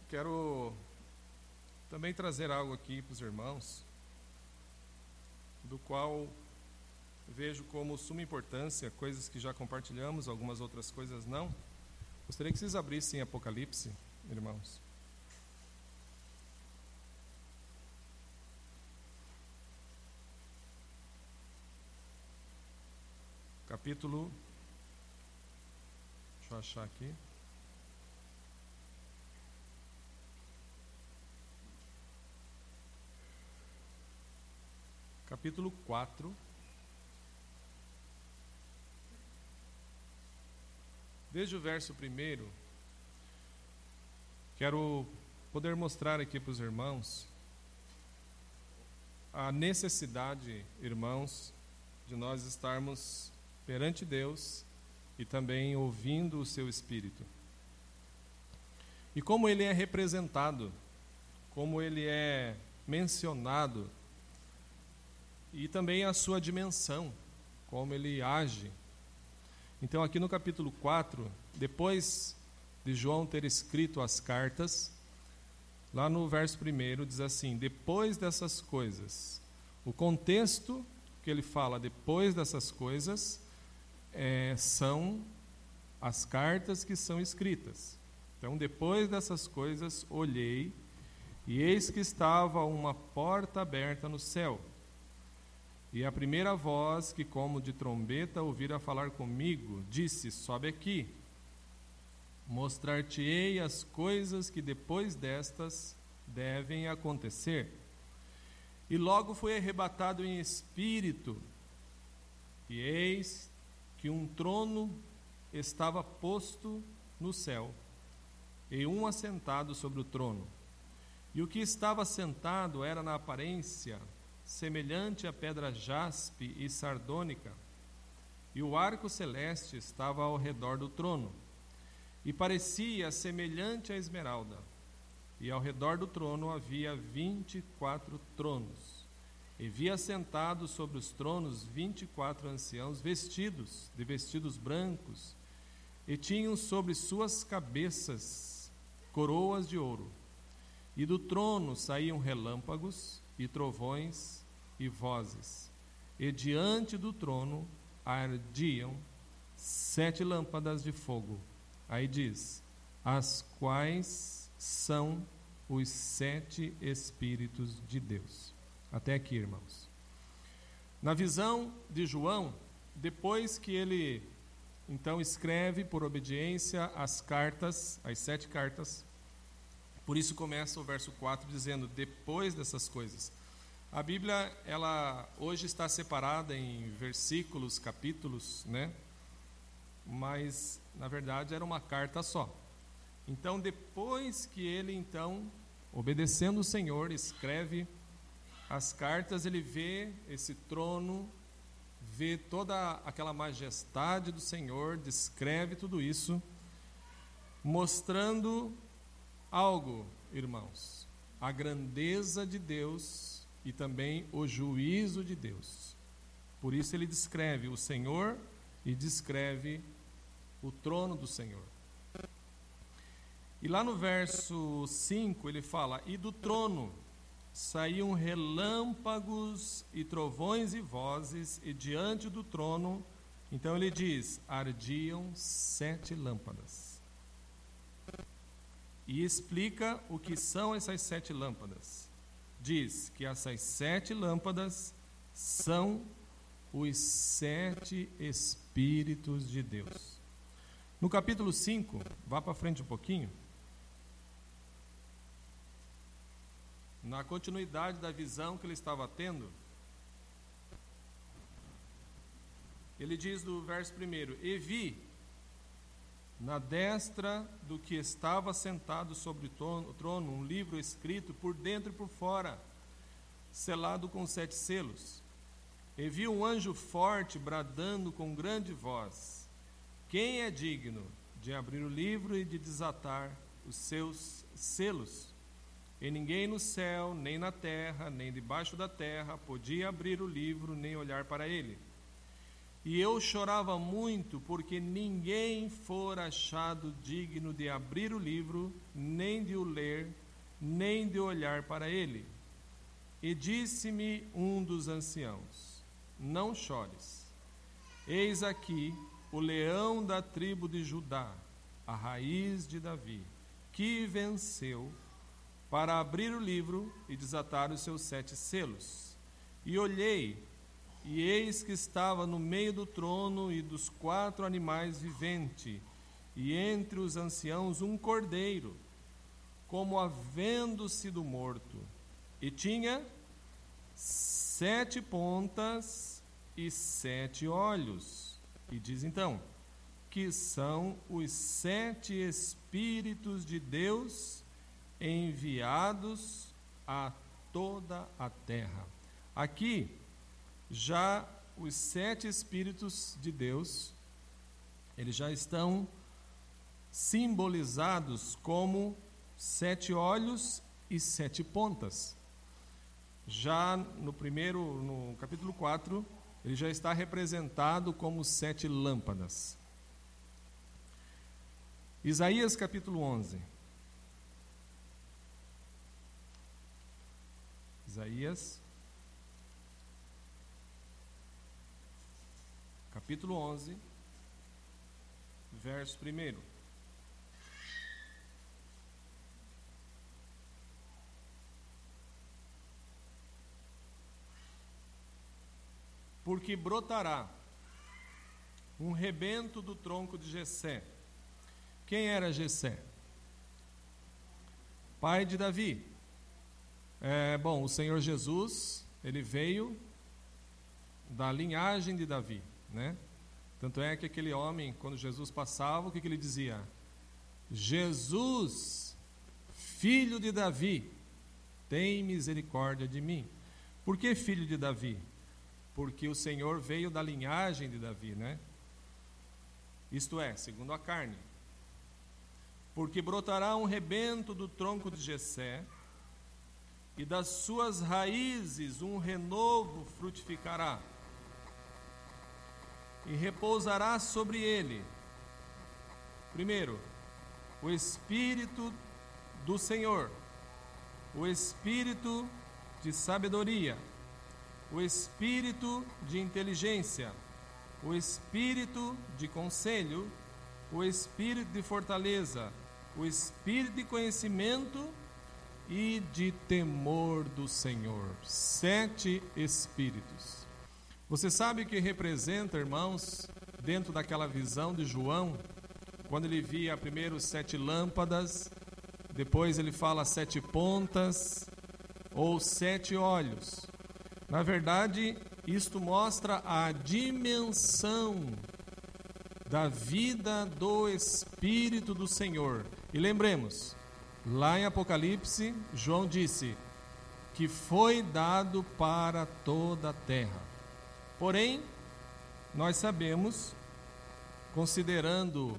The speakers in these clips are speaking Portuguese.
Quero também trazer algo aqui para os irmãos, do qual vejo como suma importância, coisas que já compartilhamos, algumas outras coisas não. Gostaria que vocês abrissem Apocalipse, irmãos. Capítulo, deixa eu achar aqui. Capítulo 4. Veja o verso 1. Quero poder mostrar aqui para os irmãos a necessidade, irmãos, de nós estarmos perante Deus e também ouvindo o seu Espírito. E como ele é representado, como ele é mencionado, e também a sua dimensão, como ele age. Então aqui no capítulo 4, depois de João ter escrito as cartas, lá no verso 1 diz assim: depois dessas coisas. O contexto que ele fala depois dessas coisas são as cartas que são escritas. Então, depois dessas coisas, olhei, e eis que estava uma porta aberta no céu. E a primeira voz, que como de trombeta ouvira falar comigo, disse: sobe aqui, mostrar-te-ei as coisas que depois destas devem acontecer. E logo fui arrebatado em espírito, e eis que um trono estava posto no céu, e um assentado sobre o trono. E o que estava sentado era na aparência semelhante à pedra jaspe e sardônica, e o arco celeste estava ao redor do trono, e parecia semelhante à esmeralda. E ao redor do trono havia 24 tronos, e vi assentados sobre os tronos 24 anciãos vestidos de vestidos brancos, e tinham sobre suas cabeças coroas de ouro. E do trono saíam relâmpagos e trovões e vozes, e diante do trono ardiam 7 lâmpadas de fogo. Aí diz: as quais são os 7 Espíritos de Deus. Até aqui, irmãos. Na visão de João, depois que ele então escreve por obediência as cartas, as 7 cartas, por isso começa o verso 4 dizendo: depois dessas coisas. A Bíblia, ela hoje está separada em versículos, capítulos, né? Mas, na verdade, era uma carta só. Então, depois que ele, então, obedecendo o Senhor, escreve as cartas, ele vê esse trono, vê toda aquela majestade do Senhor, descreve tudo isso, mostrando algo, irmãos: a grandeza de Deus e também o juízo de Deus. Por isso ele descreve o Senhor e descreve o trono do Senhor. E lá no verso 5 ele fala: e do trono saíam relâmpagos e trovões e vozes, e diante do trono, então ele diz, ardiam 7 lâmpadas. E explica o que são essas 7 lâmpadas. Diz que essas 7 lâmpadas são os 7 Espíritos de Deus. No capítulo 5, vá para frente um pouquinho. Na continuidade da visão que ele estava tendo, ele diz no verso 1: e vi na destra do que estava sentado sobre o trono um livro escrito por dentro e por fora, selado com 7 selos. E vi um anjo forte bradando com grande voz: quem é digno de abrir o livro e de desatar os seus selos? E ninguém no céu, nem na terra, nem debaixo da terra podia abrir o livro, nem olhar para ele. E eu chorava muito, porque ninguém fora achado digno de abrir o livro, nem de o ler, nem de olhar para ele. E disse-me um dos anciãos: não chores. Eis aqui o leão da tribo de Judá, a raiz de Davi, que venceu para abrir o livro e desatar os seus 7 selos. E olhei, e eis que estava no meio do trono e dos 4 animais viventes, e entre os anciãos um cordeiro, como havendo sido morto, e tinha 7 pontas e 7 olhos. E diz então, que são os 7 Espíritos de Deus enviados a toda a terra. Aqui, já os 7 Espíritos de Deus, eles já estão simbolizados como 7 olhos e 7 pontas. Já no capítulo 4, ele já está representado como 7 lâmpadas. Isaías capítulo 11. Isaías capítulo 11, verso 1. Porque brotará um rebento do tronco de Jessé. Quem era Jessé? Pai de Davi. O Senhor Jesus, ele veio da linhagem de Davi, né? Tanto é que aquele homem, quando Jesus passava, o que ele dizia? Jesus, filho de Davi, tem misericórdia de mim. Por que filho de Davi? Porque o Senhor veio da linhagem de Davi, né? Isto é, segundo a carne. Porque brotará um rebento do tronco de Jessé, e das suas raízes um renovo frutificará, e repousará sobre ele, primeiro, o Espírito do Senhor, o Espírito de sabedoria, o Espírito de inteligência, o Espírito de conselho, o Espírito de fortaleza, o Espírito de conhecimento e de temor do Senhor. 7 Espíritos. Você sabe o que representa, irmãos, dentro daquela visão de João, quando ele via primeiro 7 lâmpadas, depois ele fala 7 pontas ou 7 olhos. Na verdade, isto mostra a dimensão da vida do Espírito do Senhor. E lembremos, lá em Apocalipse, João disse que foi dado para toda a terra. Porém, nós sabemos, considerando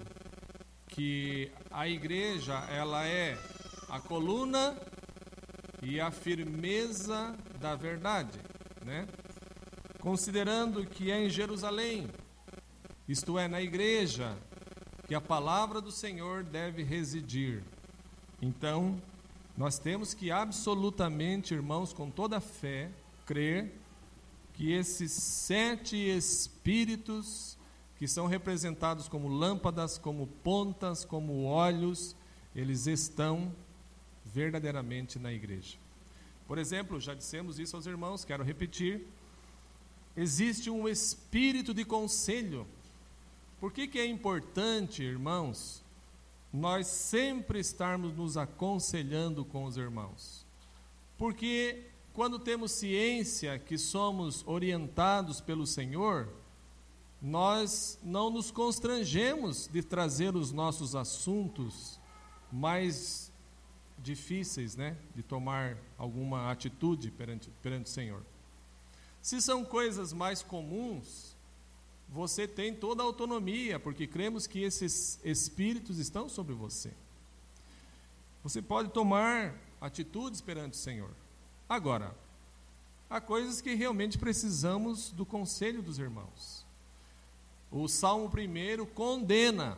que a igreja, ela é a coluna e a firmeza da verdade, né? Considerando que é em Jerusalém, isto é, na igreja, que a palavra do Senhor deve residir. Então, nós temos que absolutamente, irmãos, com toda a fé, crer que esses 7 Espíritos, que são representados como lâmpadas, como pontas, como olhos, eles estão verdadeiramente na igreja. Por exemplo, já dissemos isso aos irmãos, quero repetir, existe um espírito de conselho. Por que é importante, irmãos, nós sempre estarmos nos aconselhando com os irmãos? Porque quando temos ciência que somos orientados pelo Senhor, nós não nos constrangemos de trazer os nossos assuntos mais difíceis, né? De tomar alguma atitude perante o Senhor. Se são coisas mais comuns, você tem toda a autonomia, porque cremos que esses espíritos estão sobre você. Você pode tomar atitudes perante o Senhor. Agora, há coisas que realmente precisamos do conselho dos irmãos. o Salmo 1 condena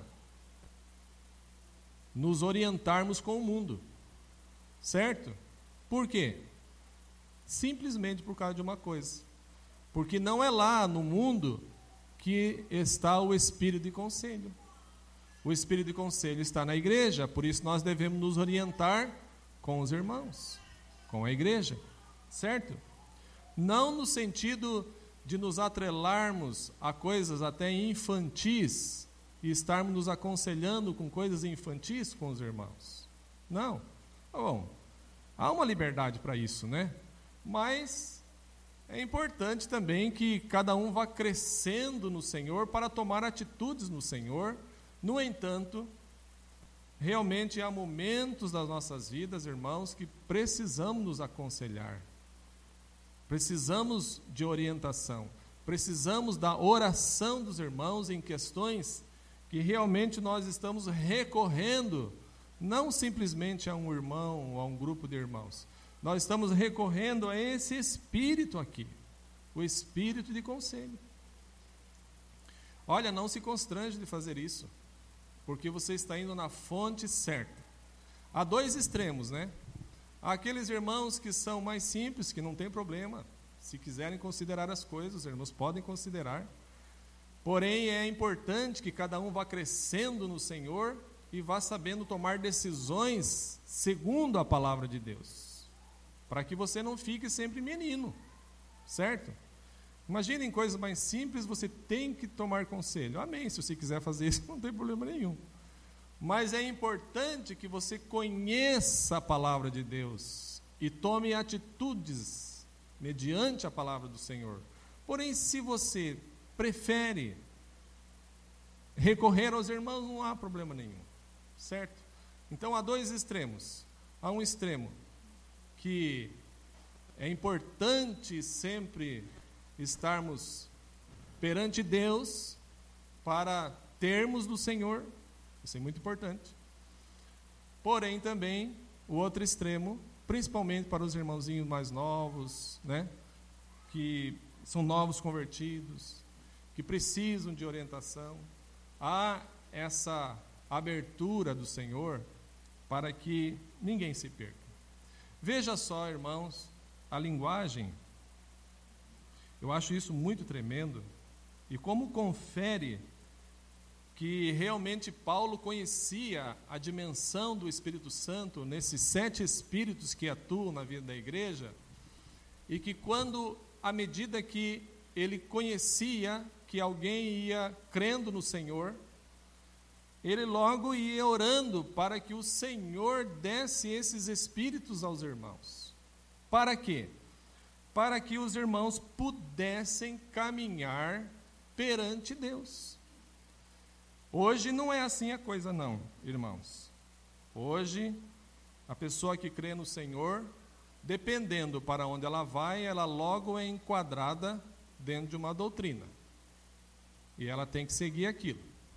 nos orientarmos com o mundo, certo? Por quê? Simplesmente por causa de uma coisa, porque não é lá no mundo que está o espírito de conselho. O espírito de conselho está na igreja, por isso nós devemos nos orientar com os irmãos, com a igreja, certo? Não no sentido de nos atrelarmos a coisas até infantis e estarmos nos aconselhando com coisas infantis com os irmãos. Não. Bom, há uma liberdade para isso, né? Mas é importante também que cada um vá crescendo no Senhor para tomar atitudes no Senhor. No entanto, realmente há momentos das nossas vidas, irmãos, que precisamos nos aconselhar. Precisamos de orientação. Precisamos da oração dos irmãos em questões que realmente nós estamos recorrendo, não simplesmente a um irmão ou a um grupo de irmãos. Nós estamos recorrendo a esse espírito aqui, o espírito de conselho. Olha, não se constrange de fazer isso, porque você está indo na fonte certa. Há dois extremos, né? Há aqueles irmãos que são mais simples, que não tem problema. Se quiserem considerar as coisas, os irmãos podem considerar. Porém, é importante que cada um vá crescendo no Senhor e vá sabendo tomar decisões segundo a palavra de Deus, para que você não fique sempre menino, certo? Imaginem coisas mais simples, você tem que tomar conselho. Amém, se você quiser fazer isso, não tem problema nenhum. Mas é importante que você conheça a palavra de Deus e tome atitudes mediante a palavra do Senhor. Porém, se você prefere recorrer aos irmãos, não há problema nenhum, certo? Então, há dois extremos. Há um extremo que é importante sempre estarmos perante Deus para termos do Senhor, isso é muito importante. Porém, também, o outro extremo, principalmente para os irmãozinhos mais novos, né, que são novos convertidos, que precisam de orientação, há essa abertura do Senhor para que ninguém se perca. Veja só, irmãos, a linguagem, eu acho isso muito tremendo, e como confere que realmente Paulo conhecia a dimensão do Espírito Santo nesses 7 espíritos que atuam na vida da igreja, e que quando, à medida que ele conhecia que alguém ia crendo no Senhor, ele logo ia orando para que o Senhor desse esses espíritos aos irmãos. Para quê? Para que os irmãos pudessem caminhar perante Deus. Hoje não é assim a coisa não, irmãos. Hoje, a pessoa que crê no Senhor, dependendo para onde ela vai, ela logo é enquadrada dentro de uma doutrina. E ela tem que seguir aquilo.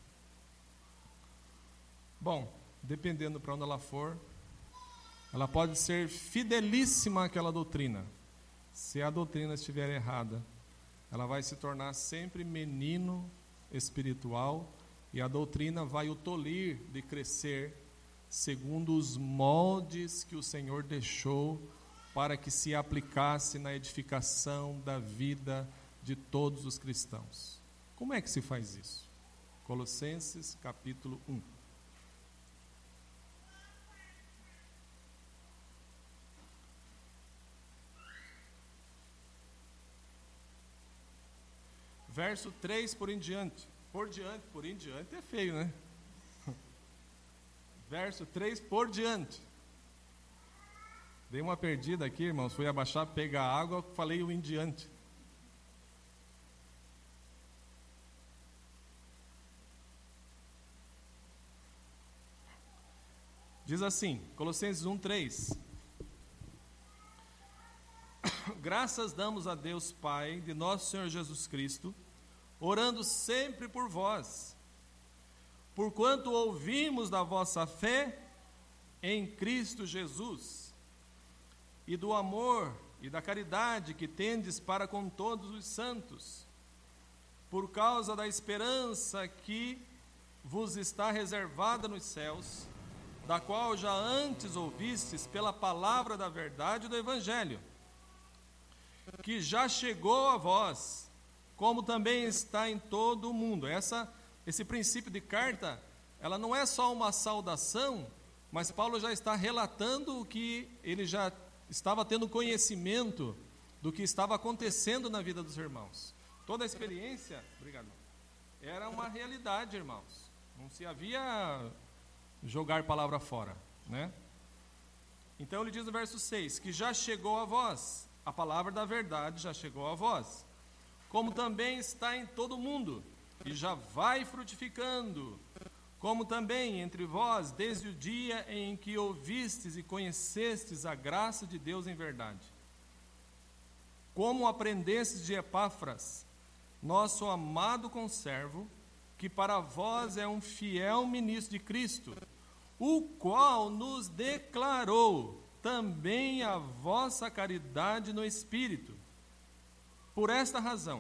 Bom, dependendo para onde ela for, ela pode ser fidelíssima àquela doutrina. Se a doutrina estiver errada, ela vai se tornar sempre menino espiritual, e a doutrina vai o tolir de crescer segundo os moldes que o Senhor deixou para que se aplicasse na edificação da vida de todos os cristãos. Como é que se faz isso? Colossenses capítulo 1. Verso 3 por em diante. Por em diante é feio, né? Verso 3 por diante. Dei uma perdida aqui, irmãos. Fui abaixar, pegar água, falei o em diante. Diz assim, Colossenses 1:3. Graças damos a Deus Pai de nosso Senhor Jesus Cristo, orando sempre por vós, porquanto ouvimos da vossa fé em Cristo Jesus, e do amor e da caridade que tendes para com todos os santos, por causa da esperança que vos está reservada nos céus, da qual já antes ouvistes pela palavra da verdade do Evangelho, que já chegou a vós, como também está em todo o mundo. Esse princípio de carta, ela não é só uma saudação, mas Paulo já está relatando o que ele já estava tendo conhecimento do que estava acontecendo na vida dos irmãos. Toda a experiência, obrigado, era uma realidade, irmãos. Não se havia jogar palavra fora, né? Então ele diz no verso 6, que já chegou a vós, a palavra da verdade já chegou a vós, como também está em todo o mundo, e já vai frutificando, como também entre vós, desde o dia em que ouvistes e conhecestes a graça de Deus em verdade. Como aprendestes de Epáfras, nosso amado conservo, que para vós é um fiel ministro de Cristo, o qual nos declarou também a vossa caridade no Espírito. Por esta razão,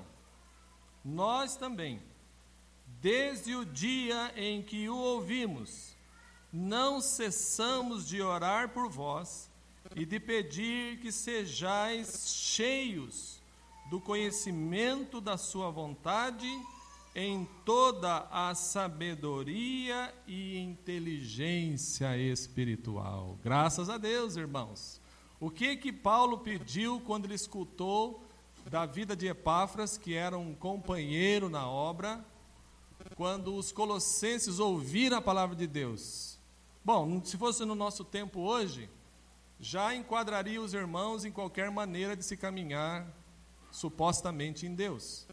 nós também, desde o dia em que o ouvimos, não cessamos de orar por vós e de pedir que sejais cheios do conhecimento da sua vontade em toda a sabedoria e inteligência espiritual. Graças a Deus, irmãos. O que Paulo pediu quando ele escutou da vida de Epáfras, que era um companheiro na obra, quando os colossenses ouviram a palavra de Deus? Bom, se fosse no nosso tempo hoje, já enquadraria os irmãos em qualquer maneira de se caminhar supostamente em Deus.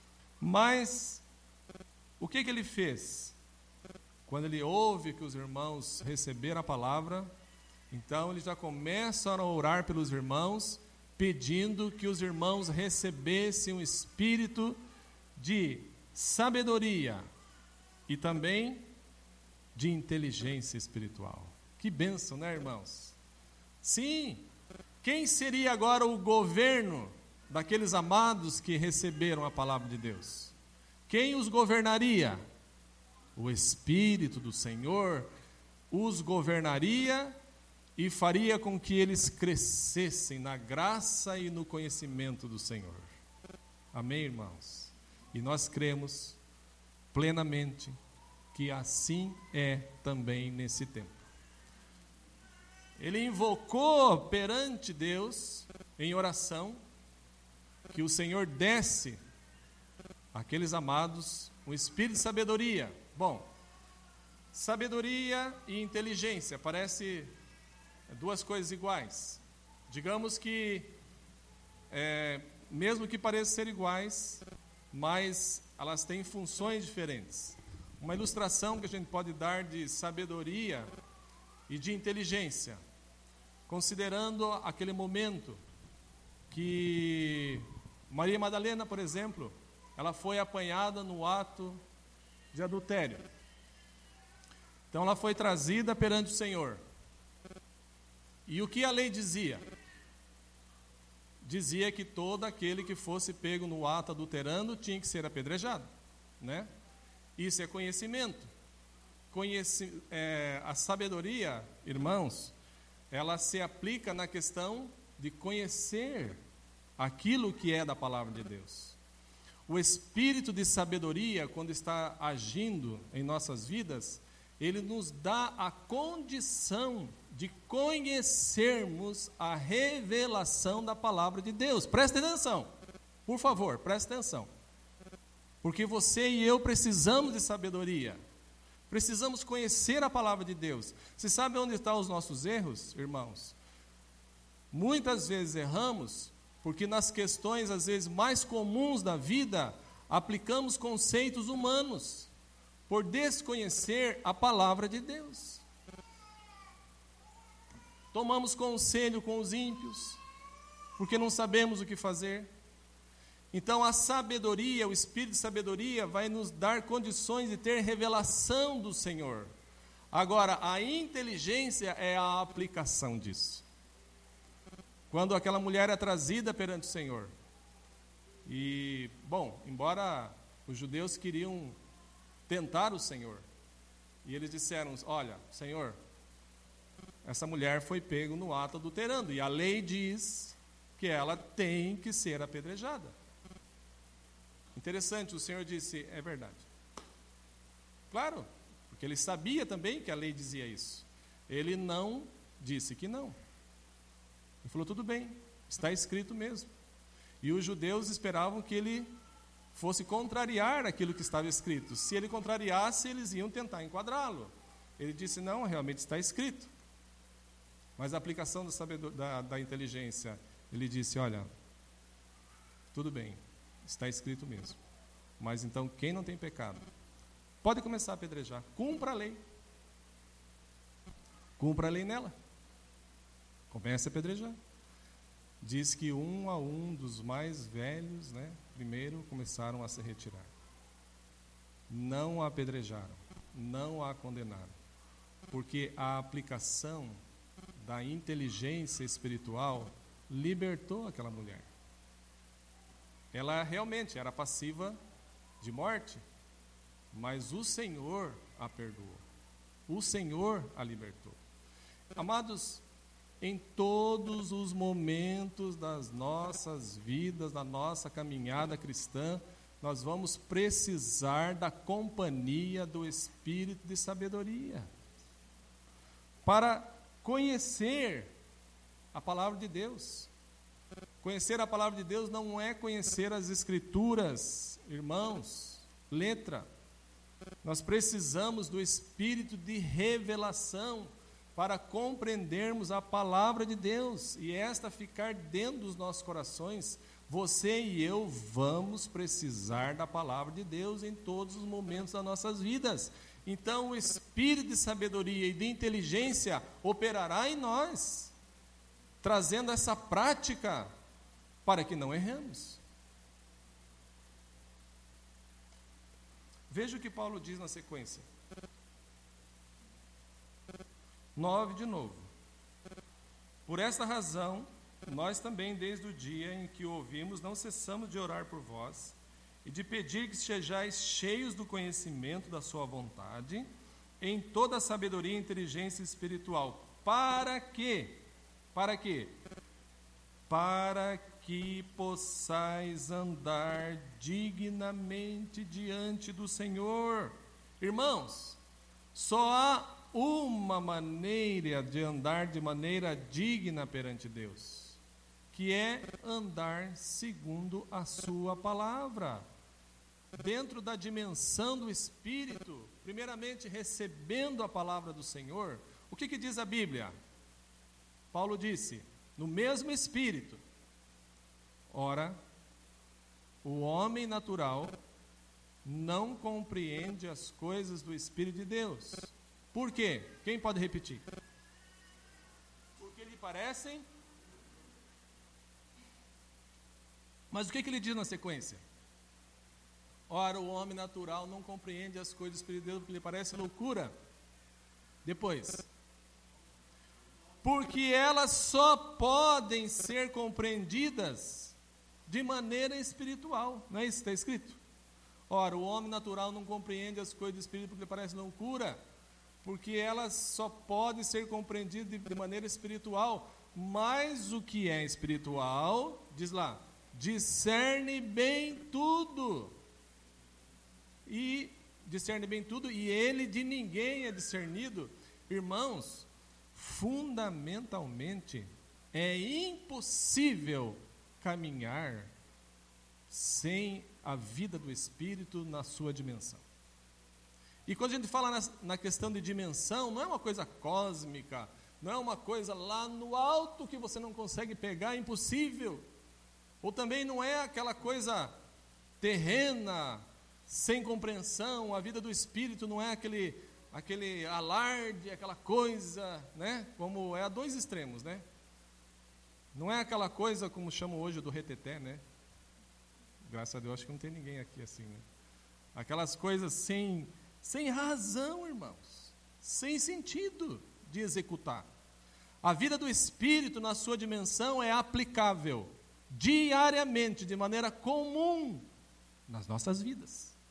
Mas o que ele fez? Quando ele ouve que os irmãos receberam a palavra, então ele já começa a orar pelos irmãos, pedindo que os irmãos recebessem um espírito de sabedoria e também de inteligência espiritual. Que bênção, né, irmãos? Sim, quem seria agora o governo daqueles amados que receberam a palavra de Deus? Quem os governaria? O Espírito do Senhor os governaria e faria com que eles crescessem na graça e no conhecimento do Senhor. Amém, irmãos? E nós cremos plenamente que assim é também nesse tempo. Ele invocou perante Deus, em oração, que o Senhor desse àqueles amados um espírito de sabedoria. Bom, sabedoria e inteligência parece duas coisas iguais. Digamos que, mesmo que pareçam ser iguais, mas elas têm funções diferentes. Uma ilustração que a gente pode dar de sabedoria e de inteligência, considerando aquele momento que Maria Madalena, por exemplo, ela foi apanhada no ato de adultério. Então ela foi trazida perante o Senhor. E o que a lei dizia? Dizia que todo aquele que fosse pego no ato adulterando tinha que ser apedrejado, né? Isso é conhecimento. A sabedoria, irmãos, ela se aplica na questão de conhecer aquilo que é da palavra de Deus. O espírito de sabedoria, quando está agindo em nossas vidas, ele nos dá a condição de conhecermos a revelação da palavra de Deus. Preste atenção, por favor, preste atenção. Porque você e eu precisamos de sabedoria. Precisamos conhecer a palavra de Deus. Você sabe onde estão os nossos erros, irmãos? Muitas vezes erramos porque nas questões, às vezes, mais comuns da vida, aplicamos conceitos humanos, por desconhecer a palavra de Deus. Tomamos conselho com os ímpios, porque não sabemos o que fazer. Então a sabedoria, o espírito de sabedoria vai nos dar condições de ter revelação do Senhor. Agora, a inteligência é a aplicação disso. Quando aquela mulher é trazida perante o Senhor, e, bom, embora Os judeus queriam tentar o Senhor. E eles disseram, olha, Senhor, essa mulher foi pega no ato adulterando, e a lei diz que ela tem que ser apedrejada. Interessante, o Senhor disse, é verdade. Claro, porque ele sabia também que a lei dizia isso. Ele não disse que não. Ele falou, tudo bem, está escrito mesmo. E os judeus esperavam que ele fosse contrariar aquilo que estava escrito. Se ele contrariasse, eles iam tentar enquadrá-lo. Ele disse, não, realmente está escrito. Mas a aplicação da inteligência, ele disse, olha, tudo bem, está escrito mesmo. Mas então, quem não tem pecado, pode começar a apedrejar. Cumpra a lei. Cumpra a lei nela. Comece a apedrejar. Diz que um a um dos mais velhos, primeiro começaram a se retirar. Não a apedrejaram, não a condenaram. Porque a aplicação da inteligência espiritual libertou aquela mulher. Ela realmente era passiva de morte, mas o Senhor a perdoou. O Senhor a libertou. Amados, em todos os momentos das nossas vidas, da nossa caminhada cristã, nós vamos precisar da companhia do Espírito de sabedoria para conhecer a palavra de Deus. Conhecer a palavra de Deus não é conhecer as Escrituras, irmãos, letra. Nós precisamos do Espírito de revelação para compreendermos a palavra de Deus e esta ficar dentro dos nossos corações. Você e eu vamos precisar da palavra de Deus em todos os momentos das nossas vidas. Então o Espírito de sabedoria e de inteligência operará em nós, trazendo essa prática para que não erremos. Veja o que Paulo diz na sequência. 9 de novo. Por esta razão, nós também, desde o dia em que o ouvimos, não cessamos de orar por vós e de pedir que sejais cheios do conhecimento da sua vontade, em toda a sabedoria e inteligência espiritual. Para quê? Para quê? Para que possais andar dignamente diante do Senhor. Irmãos, só há uma maneira de andar de maneira digna perante Deus, que é andar segundo a sua palavra, dentro da dimensão do Espírito, primeiramente recebendo a palavra do Senhor. O que diz a Bíblia? Paulo disse, no mesmo Espírito. Ora, o homem natural não compreende as coisas do Espírito de Deus. Por quê? Quem pode repetir? Porque lhe parecem. Mas o que ele diz na sequência? Ora, o homem natural não compreende as coisas do Espírito de Deus, porque lhe parece loucura. Depois. Porque elas só podem ser compreendidas de maneira espiritual. Não é isso que está escrito? Ora, o homem natural não compreende as coisas do Espírito, porque lhe parece loucura. Porque elas só podem ser compreendidas de maneira espiritual, mas o que é espiritual, diz lá, discerne bem tudo, e ele de ninguém é discernido. Irmãos, fundamentalmente, é impossível caminhar sem a vida do Espírito na sua dimensão. E quando a gente fala na questão de dimensão, não é uma coisa cósmica, não é uma coisa lá no alto que você não consegue pegar, é impossível. Ou também não é aquela coisa terrena, sem compreensão. A vida do Espírito não é aquele alarde, aquela coisa, como é a dois extremos, Não é aquela coisa como chamam hoje do reteté, Graças a Deus, acho que não tem ninguém aqui assim, Aquelas coisas sem razão, irmãos, sem sentido de executar. A vida do Espírito na sua dimensão é aplicável diariamente, de maneira comum, nas nossas vidas.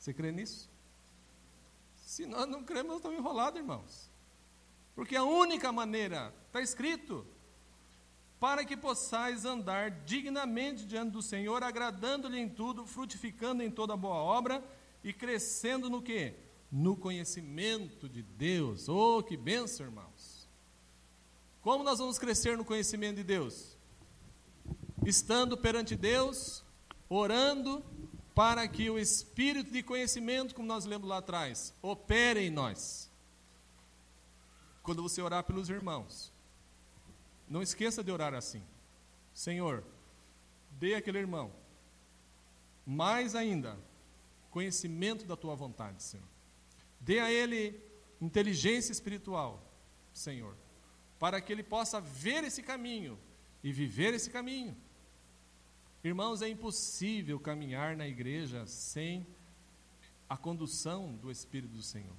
Você crê nisso? Se nós não cremos, nós estamos enrolados, irmãos. Porque a única maneira, está escrito, para que possais andar dignamente diante do Senhor, agradando-lhe em tudo, frutificando em toda boa obra e crescendo no quê? No conhecimento de Deus. Oh, que bênção, irmãos! Como nós vamos crescer no conhecimento de Deus? Estando perante Deus, orando, para que o Espírito de conhecimento, como nós lemos lá atrás, opere em nós. Quando você orar pelos irmãos, não esqueça de orar assim: Senhor, dê àquele irmão, mais ainda, conhecimento da Tua vontade, Senhor. Dê a ele inteligência espiritual, Senhor, para que ele possa ver esse caminho e viver esse caminho. Irmãos, é impossível caminhar na igreja sem a condução do Espírito do Senhor.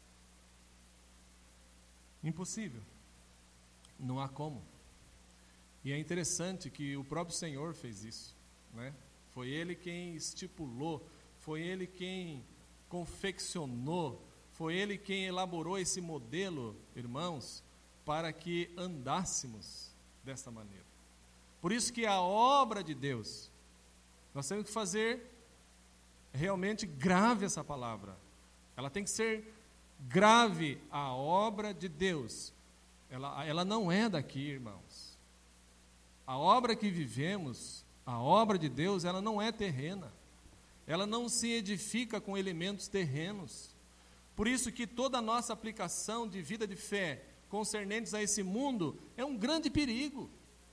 Impossível. Não há como. E é interessante que o próprio Senhor fez isso, né? Foi Ele quem estipulou, foi Ele quem confeccionou, foi Ele quem elaborou esse modelo, irmãos, para que andássemos desta maneira. Por isso que a obra de Deus, nós temos que fazer realmente grave essa palavra. Ela tem que ser grave, a obra de Deus. Ela não é daqui, irmãos. A obra que vivemos, a obra de Deus, ela não é terrena. Ela não se edifica com elementos terrenos. Por isso que toda a nossa aplicação de vida de fé concernentes a esse mundo é um grande perigo.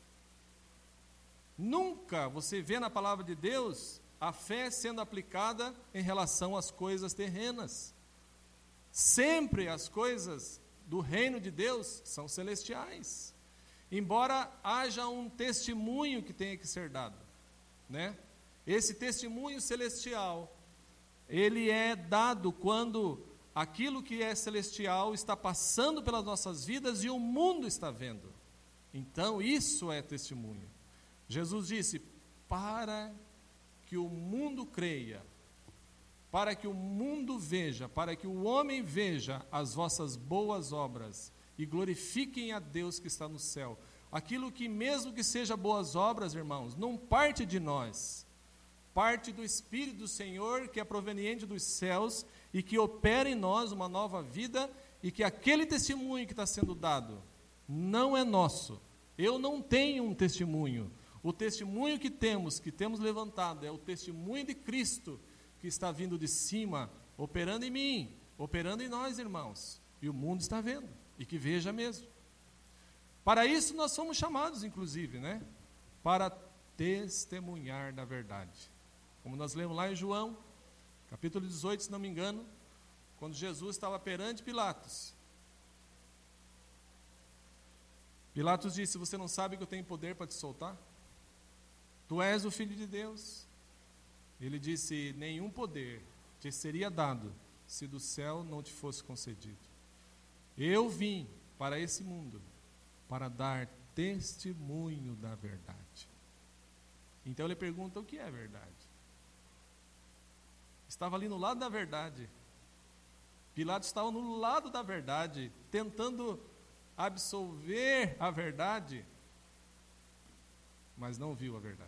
Nunca você vê na palavra de Deus a fé sendo aplicada em relação às coisas terrenas. Sempre as coisas do reino de Deus são celestiais. Embora haja um testemunho que tenha que ser dado, né? Esse testemunho celestial, ele é dado quando aquilo que é celestial está passando pelas nossas vidas e o mundo está vendo. Então, isso é testemunho. Jesus disse: para que o mundo creia, para que o mundo veja, para que o homem veja as vossas boas obras e glorifiquem a Deus que está no céu. Aquilo que, mesmo que seja boas obras, irmãos, não parte de nós, parte do Espírito do Senhor, que é proveniente dos céus e que opera em nós uma nova vida, e que aquele testemunho que está sendo dado não é nosso. Eu não tenho um testemunho. O testemunho que temos levantado, é o testemunho de Cristo, que está vindo de cima, operando em mim, operando em nós, irmãos. E o mundo está vendo, e que veja mesmo. Para isso nós somos chamados, inclusive, né? Para testemunhar da verdade. Como nós lemos lá em João, capítulo 18, se não me engano, quando Jesus estava perante Pilatos. Pilatos disse: você não sabe que eu tenho poder para te soltar? Tu és o Filho de Deus. Ele disse: nenhum poder te seria dado se do céu não te fosse concedido. Eu vim para esse mundo para dar testemunho da verdade. Então ele pergunta: o que é verdade? Estava ali no lado da verdade. Pilatos estava no lado da verdade, tentando absolver a verdade, mas não viu a verdade.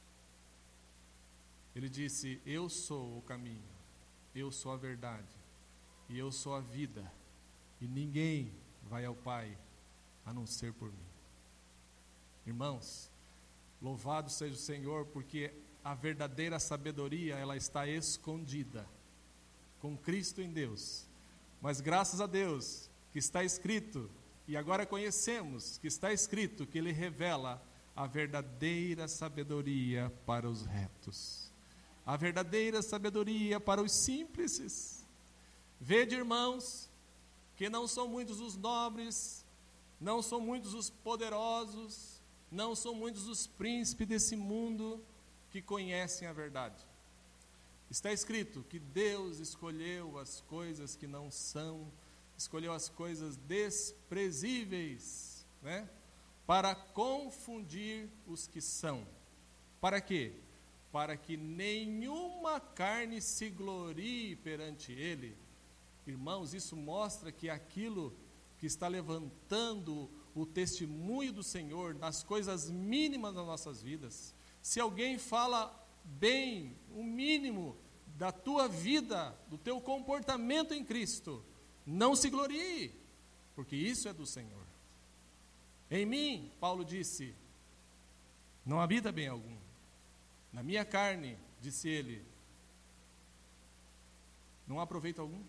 Ele disse: eu sou o caminho, eu sou a verdade, e eu sou a vida, e ninguém vai ao Pai a não ser por mim. Irmãos, louvado seja o Senhor, porque a verdadeira sabedoria, ela está escondida com Cristo em Deus. Mas graças a Deus que está escrito, e agora conhecemos que está escrito, que Ele revela a verdadeira sabedoria para os retos, a verdadeira sabedoria para os simples. Vede, irmãos, que não são muitos os nobres, não são muitos os poderosos, não são muitos os príncipes desse mundo que conhecem a verdade. Está escrito que Deus escolheu as coisas que não são, escolheu as coisas desprezíveis, né? Para confundir os que são. Para quê? para que nenhuma carne se glorie perante ele. Irmãos, isso mostra que aquilo que está levantando o testemunho do Senhor nas coisas mínimas das nossas vidas, se alguém fala bem, o mínimo da tua vida, do teu comportamento em Cristo, não se glorie, porque isso é do Senhor. Em mim, Paulo disse, não habita bem algum. Na minha carne, disse ele, não há proveito algum.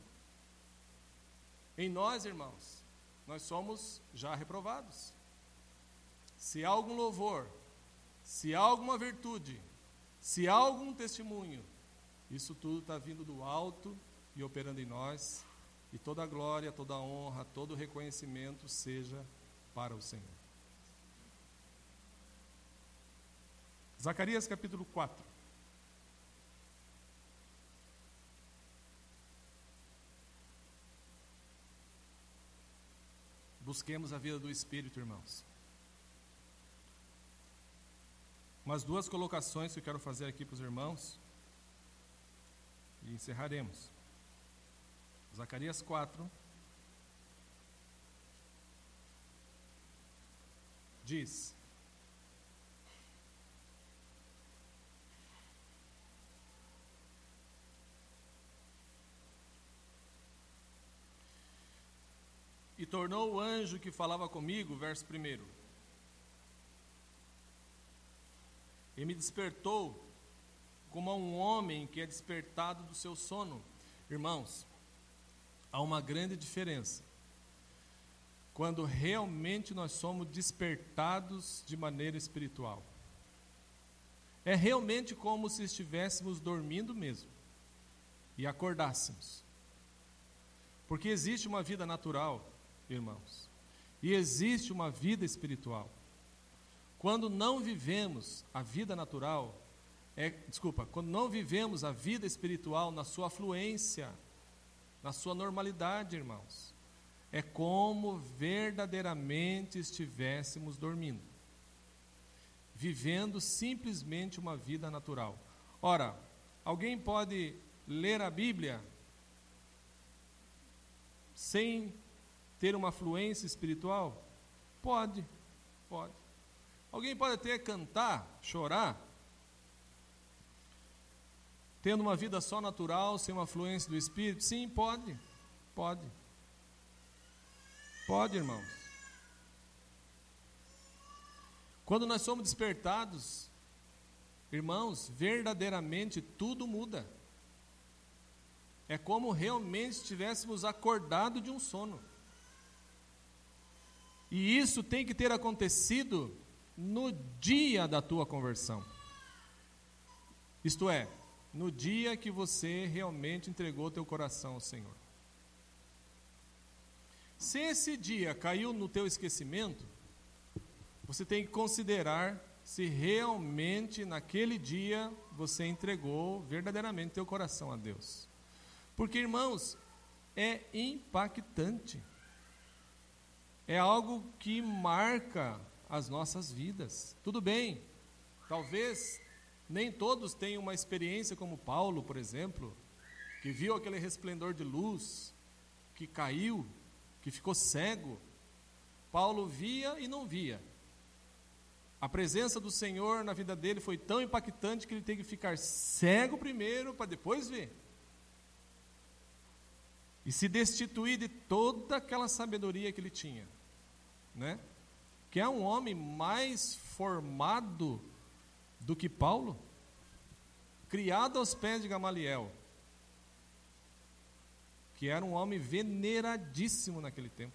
Em nós, irmãos, nós somos já reprovados. Se há algum louvor, se há alguma virtude, se há algum testemunho, isso tudo está vindo do alto e operando em nós, e toda a glória, toda a honra, todo o reconhecimento seja para o Senhor. Zacarias capítulo 4. Busquemos a vida do Espírito, irmãos. Umas duas colocações que eu quero fazer aqui para os irmãos e encerraremos. Zacarias 4 diz: e tornou o anjo que falava comigo, verso 1, e me despertou como a um homem que é despertado do seu sono. Irmãos, há uma grande diferença quando realmente nós somos despertados de maneira espiritual. É realmente como se estivéssemos dormindo mesmo e acordássemos. Porque existe uma vida natural, irmãos, e existe uma vida espiritual. Quando não vivemos a vida natural, quando não vivemos a vida espiritual na sua fluência, na sua normalidade, irmãos, é como verdadeiramente estivéssemos dormindo, vivendo simplesmente uma vida natural. Ora, alguém pode ler a Bíblia sem ter uma fluência espiritual? Pode. Alguém pode até cantar, chorar, tendo uma vida só natural, sem uma fluência do Espírito? Sim, pode, irmãos. Quando nós somos despertados, irmãos, verdadeiramente tudo muda. É como realmente estivéssemos acordados de um sono. E isso tem que ter acontecido no dia da tua conversão. Isto é, no dia que você realmente entregou teu coração ao Senhor. Se esse dia caiu no teu esquecimento, você tem que considerar se realmente naquele dia você entregou verdadeiramente teu coração a Deus. Porque, irmãos, é impactante. É algo que marca as nossas vidas. Tudo bem, talvez nem todos tenham uma experiência como Paulo, por exemplo, que viu aquele resplendor de luz, que caiu, que ficou cego. Paulo via e não via. A presença do Senhor na vida dele foi tão impactante que ele teve que ficar cego primeiro para depois ver. E se destituir de toda aquela sabedoria que ele tinha, né? Que é um homem mais formado do que Paulo, criado aos pés de Gamaliel, que era um homem veneradíssimo naquele tempo.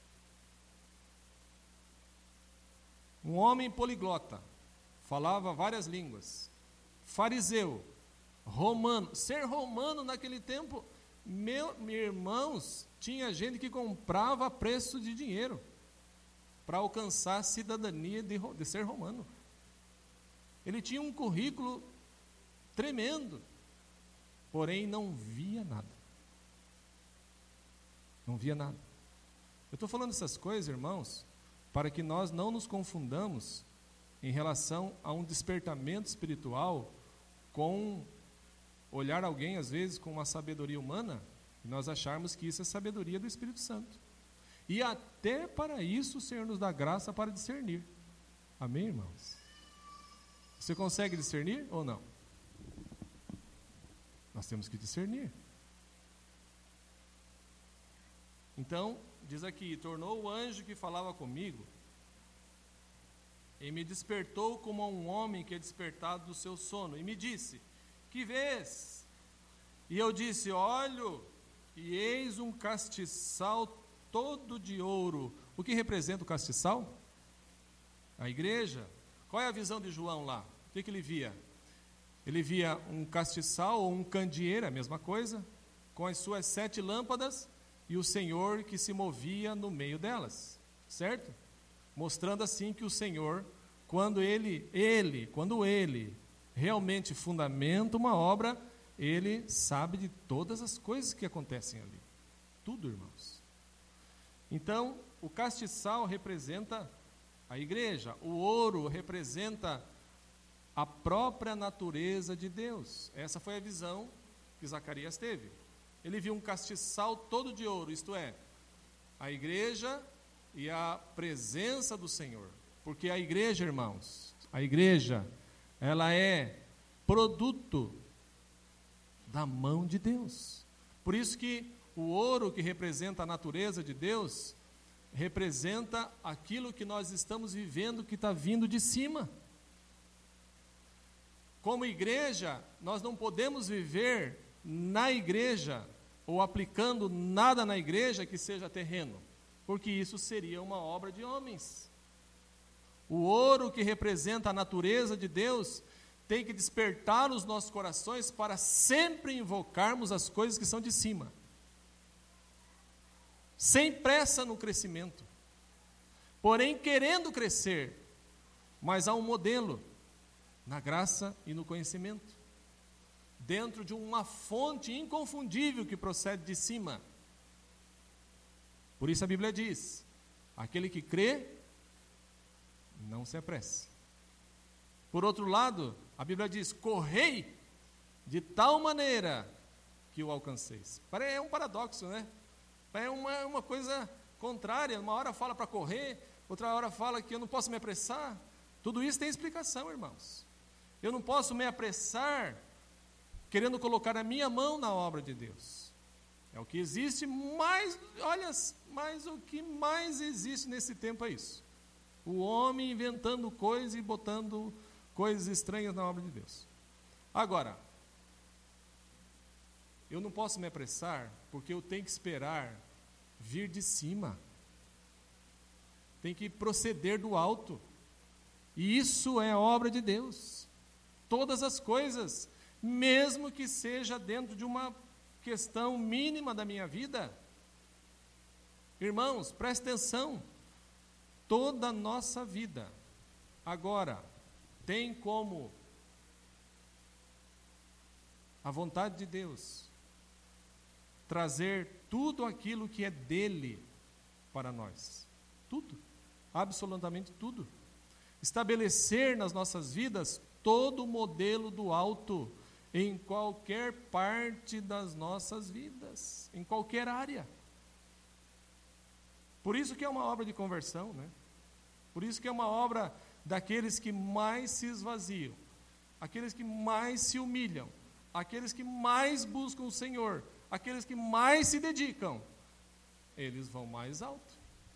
Um homem poliglota, falava várias línguas, fariseu, romano. Ser romano naquele tempo, meus irmãos, tinha gente que comprava a preço de dinheiro para alcançar a cidadania de ser romano. Ele tinha um currículo tremendo, porém não via nada. Não via nada. Eu estou falando essas coisas, irmãos, para que nós não nos confundamos em relação a um despertamento espiritual olhar alguém, às vezes, com uma sabedoria humana, e nós acharmos que isso é sabedoria do Espírito Santo. E até para isso o Senhor nos dá graça para discernir. Amém, irmãos? Você consegue discernir ou não? Nós temos que discernir. Então, diz aqui, tornou o anjo que falava comigo, e me despertou como a um homem que é despertado do seu sono, e me disse, que vês? E eu disse, olho, e eis um castiçal todo de ouro. O que representa o castiçal? A igreja. Qual é a visão de João lá? O que ele via? Ele via um castiçal ou um candeeiro, a mesma coisa, com as suas 7 lâmpadas, e o Senhor que se movia no meio delas, certo? Mostrando assim que o Senhor, quando ele realmente fundamenta uma obra, ele sabe de todas as coisas que acontecem ali. Tudo, irmãos. Então, o castiçal representa a igreja, o ouro representa a própria natureza de Deus. Essa foi a visão que Zacarias teve. Ele viu um castiçal todo de ouro, isto é, a igreja e a presença do Senhor. Porque a igreja, irmãos, a igreja, ela é produto da mão de Deus. Por isso que o ouro, que representa a natureza de Deus, representa aquilo que nós estamos vivendo, que está vindo de cima. Como igreja, nós não podemos viver na igreja, ou aplicando nada na igreja que seja terreno, porque isso seria uma obra de homens. O ouro, que representa a natureza de Deus, tem que despertar os nossos corações para sempre invocarmos as coisas que são de cima, sem pressa no crescimento, porém querendo crescer, mas há um modelo na graça e no conhecimento, dentro de uma fonte inconfundível que procede de cima. Por isso a Bíblia diz, aquele que crê, não se apresse. Por outro lado, a Bíblia diz, correi de tal maneira que o alcanceis. É um paradoxo, né? É uma coisa contrária. Uma hora fala para correr, outra hora fala que eu não posso me apressar. Tudo isso tem explicação, irmãos. Eu não posso me apressar querendo colocar a minha mão na obra de Deus. É o que existe mais, olha, mas o que mais existe nesse tempo é isso. O homem inventando coisas e botando coisas estranhas na obra de Deus. Agora, eu não posso me apressar, porque eu tenho que esperar vir de cima. Tem que proceder do alto. E isso é obra de Deus. Todas as coisas, mesmo que seja dentro de uma questão mínima da minha vida. Irmãos, preste atenção. Toda a nossa vida, agora, tem como a vontade de Deus trazer tudo aquilo que é dele para nós. Tudo, absolutamente tudo. Estabelecer nas nossas vidas todo o modelo do alto em qualquer parte das nossas vidas, em qualquer área. Por isso que é uma obra de conversão, né? Por isso que é uma obra daqueles que mais se esvaziam, aqueles que mais se humilham, aqueles que mais buscam o Senhor, aqueles que mais se dedicam, eles vão mais alto.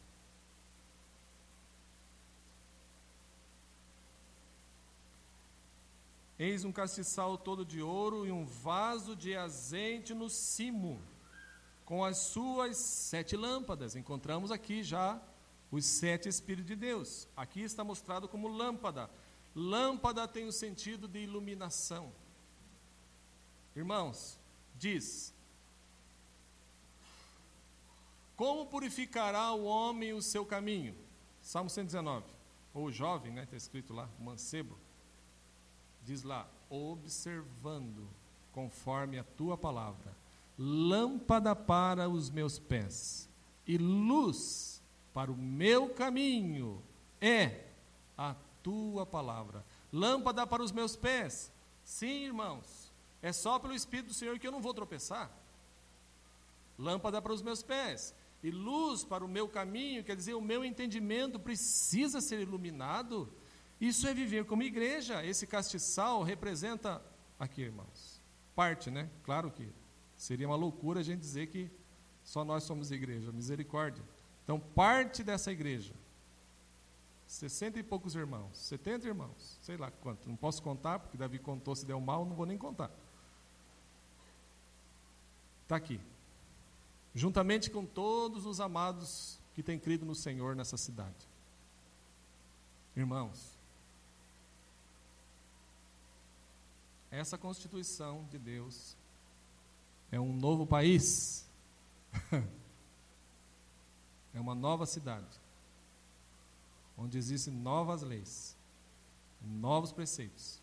Eis um castiçal todo de ouro e um vaso de azeite no cimo, com as suas 7 lâmpadas. Encontramos aqui já os 7 Espíritos de Deus. Aqui está mostrado como lâmpada. Lâmpada tem o sentido de iluminação. Irmãos, diz: como purificará o homem o seu caminho? Salmo 119. Ou o jovem, né? Está escrito lá, o mancebo. Diz lá, observando conforme a tua palavra. Lâmpada para os meus pés e luz para o meu caminho é a tua palavra. Lâmpada para os meus pés Sim, irmãos, é só pelo Espírito do Senhor que eu não vou tropeçar. Lâmpada para os meus pés e luz para o meu caminho, quer dizer, o meu entendimento precisa ser iluminado. Isso é viver como igreja. Esse castiçal representa, aqui, irmãos, parte, né? Claro que seria uma loucura a gente dizer que só nós somos igreja, misericórdia. Então, parte dessa igreja, 60 e poucos irmãos, 70 irmãos, sei lá quanto, não posso contar, porque Davi contou, se deu mal, não vou nem contar. Está aqui, juntamente com todos os amados que têm crido no Senhor nessa cidade. Irmãos, essa Constituição de Deus é um novo país, é uma nova cidade, onde existem novas leis, novos preceitos,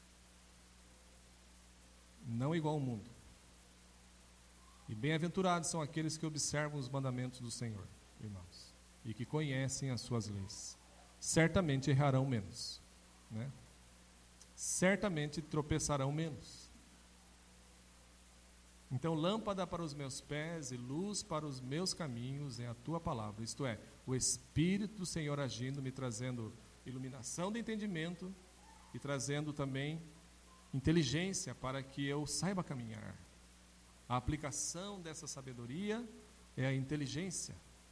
não igual ao mundo. E bem-aventurados são aqueles que observam os mandamentos do Senhor, irmãos, e que conhecem as suas leis. Certamente errarão menos, né? Certamente tropeçarão menos. Então, lâmpada para os meus pés e luz para os meus caminhos é a tua palavra, isto é, o Espírito do Senhor agindo, me trazendo iluminação de entendimento e trazendo também inteligência para que eu saiba caminhar. A aplicação dessa sabedoria é a inteligência.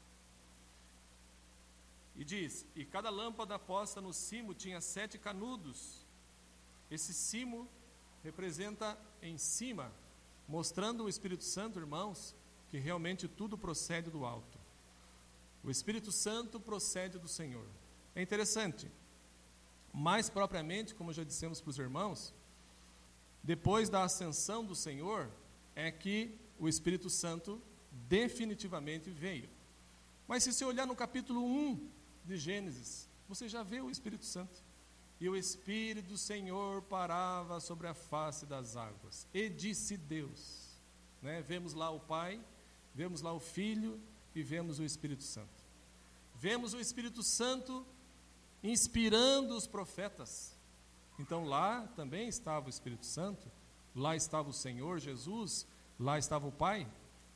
E diz, e cada lâmpada posta no cimo tinha 7 canudos. Esse cimo representa em cima, mostrando o Espírito Santo, irmãos, que realmente tudo procede do alto. O Espírito Santo procede do Senhor. É interessante, mais propriamente, como já dissemos para os irmãos, depois da ascensão do Senhor, é que o Espírito Santo definitivamente veio. Mas se você olhar no capítulo 1 de Gênesis, você já vê o Espírito Santo. E o Espírito do Senhor parava sobre a face das águas. E disse Deus, né? Vemos lá o Pai, vemos lá o Filho e vemos o Espírito Santo. Vemos o Espírito Santo inspirando os profetas. Então lá também estava o Espírito Santo, lá estava o Senhor Jesus, lá estava o Pai.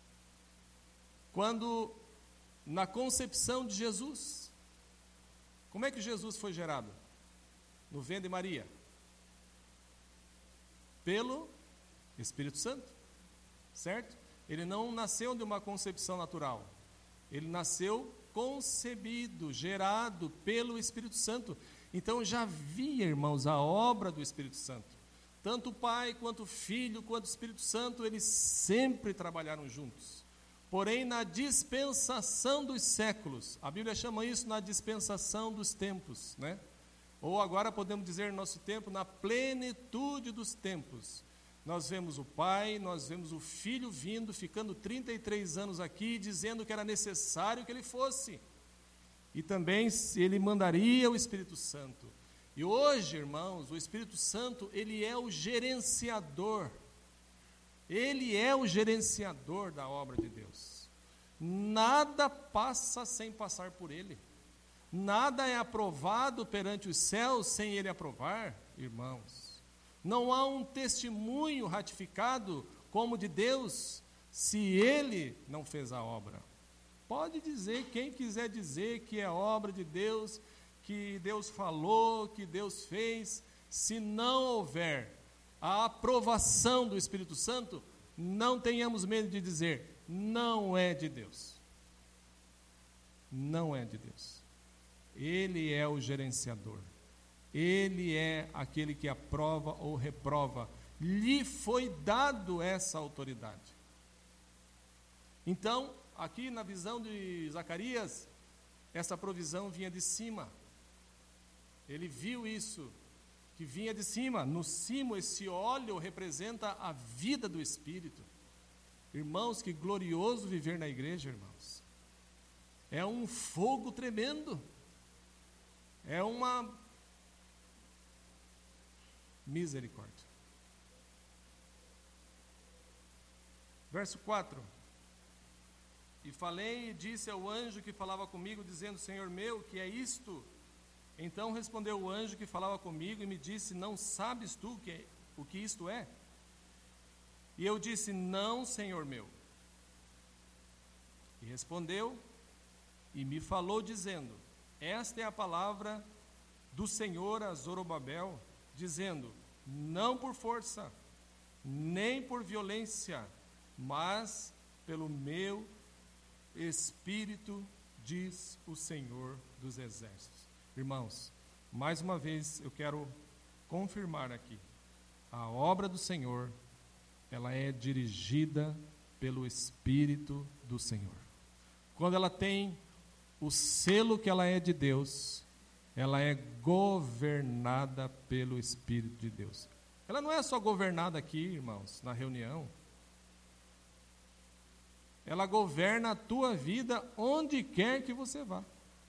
Quando, na concepção de Jesus, como é que Jesus foi gerado? No ventre de Maria? Pelo Espírito Santo, certo? Ele não nasceu de uma concepção natural, ele nasceu concebido, gerado pelo Espírito Santo. Então já havia, irmãos, a obra do Espírito Santo. Tanto o Pai, quanto o Filho, quanto o Espírito Santo, eles sempre trabalharam juntos. Porém, na dispensação dos séculos, a Bíblia chama isso na dispensação dos tempos, né? Ou agora podemos dizer no nosso tempo, na plenitude dos tempos. Nós vemos o Pai, nós vemos o Filho vindo, ficando 33 anos aqui, dizendo que era necessário que ele fosse. E também ele mandaria o Espírito Santo. E hoje, irmãos, o Espírito Santo, ele é o gerenciador. Ele é o gerenciador da obra de Deus. Nada passa sem passar por ele. Nada é aprovado perante os céus sem ele aprovar, irmãos. Não há um testemunho ratificado como de Deus se ele não fez a obra. Pode dizer quem quiser dizer que é obra de Deus, que Deus falou, que Deus fez. Se não houver a aprovação do Espírito Santo, não tenhamos medo de dizer, não é de Deus. Não é de Deus. Ele é o gerenciador. Ele é aquele que aprova ou reprova. Lhe foi dado essa autoridade. Então, aqui na visão de Zacarias, essa provisão vinha de cima. Ele viu isso, que vinha de cima. No cimo, esse óleo representa a vida do Espírito. Irmãos, que glorioso viver na igreja, irmãos. É um fogo tremendo. É uma misericórdia. Verso 4. E falei e disse ao anjo que falava comigo, dizendo, Senhor meu, que é isto? Então respondeu o anjo que falava comigo e me disse, não sabes tu o que isto é? E eu disse: não, Senhor meu. E respondeu e me falou dizendo: esta é a palavra do Senhor a Zorobabel, dizendo: não por força, nem por violência, mas pelo meu Espírito, diz o Senhor dos Exércitos. Irmãos, mais uma vez eu quero confirmar aqui: a obra do Senhor, ela é dirigida pelo Espírito do Senhor. Quando ela tem o selo que ela é de Deus, ela é governada pelo Espírito de Deus. Ela não é só governada aqui, irmãos, na reunião. Ela governa a tua vida onde quer que você vá.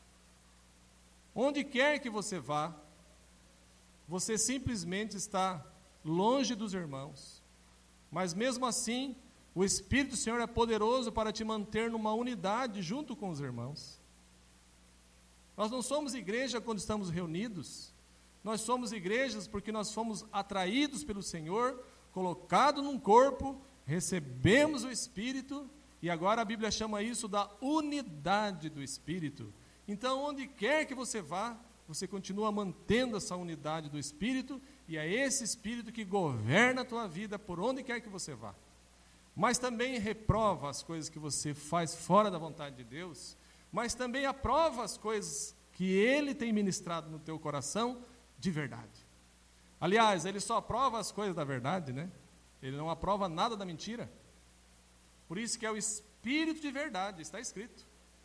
Onde quer que você vá, você simplesmente está longe dos irmãos. Mas mesmo assim, o Espírito do Senhor é poderoso para te manter numa unidade junto com os irmãos. Nós não somos igreja quando estamos reunidos. Nós somos igrejas porque nós fomos atraídos pelo Senhor, colocados num corpo, recebemos o Espírito, e agora a Bíblia chama isso da unidade do Espírito. Então, onde quer que você vá, você continua mantendo essa unidade do Espírito, e é esse Espírito que governa a tua vida por onde quer que você vá. Mas também reprova as coisas que você faz fora da vontade de Deus, mas também aprova as coisas que Ele tem ministrado no teu coração de verdade. Aliás, Ele só aprova as coisas da verdade, né? Ele não aprova nada da mentira. Por isso que é o Espírito de verdade, está escrito.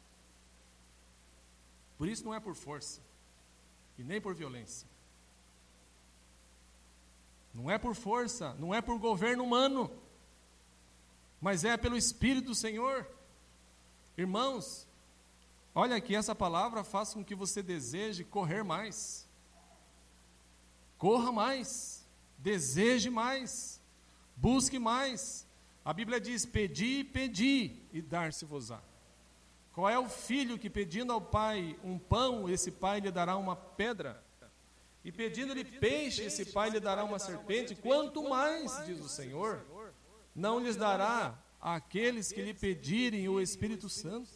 Por isso não é por força, e nem por violência. Não é por força, não é por governo humano, mas é pelo Espírito do Senhor. Irmãos, olha aqui, essa palavra faz com que você deseje correr mais. Corra mais, deseje mais, busque mais. A Bíblia diz: pedi, pedi, e dar-se-vos-á. Qual é o filho que, pedindo ao pai um pão, esse pai lhe dará uma pedra? E pedindo-lhe peixe, esse pai lhe dará uma serpente? Quanto mais, diz o Senhor, não lhes dará àqueles que lhe pedirem o Espírito Santo.